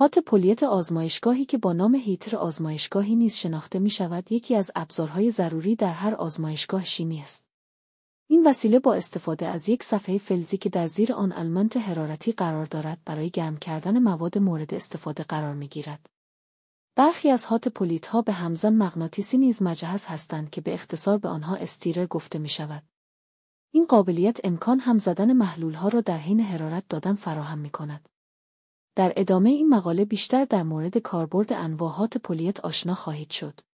هات پولیت آزمایشگاهی که با نام هیتر آزمایشگاهی نیز شناخته می شود یکی از ابزارهای ضروری در هر آزمایشگاه شیمی است. این وسیله با استفاده از یک صفحه فلزی که در زیر آن المنت حرارتی قرار دارد برای گرم کردن مواد مورد استفاده قرار می گیرد. برخی از هات پولیت‌ها به همزن مغناطیسی نیز مجهز هستند که به اختصار به آنها استیرر گفته می شود. این قابلیت امکان هم زدن محلول‌ها را در حین حرارت دادن فراهم می کند. در ادامه این مقاله بیشتر در مورد کاربرد انواع هات پولیت آشنا خواهید شد.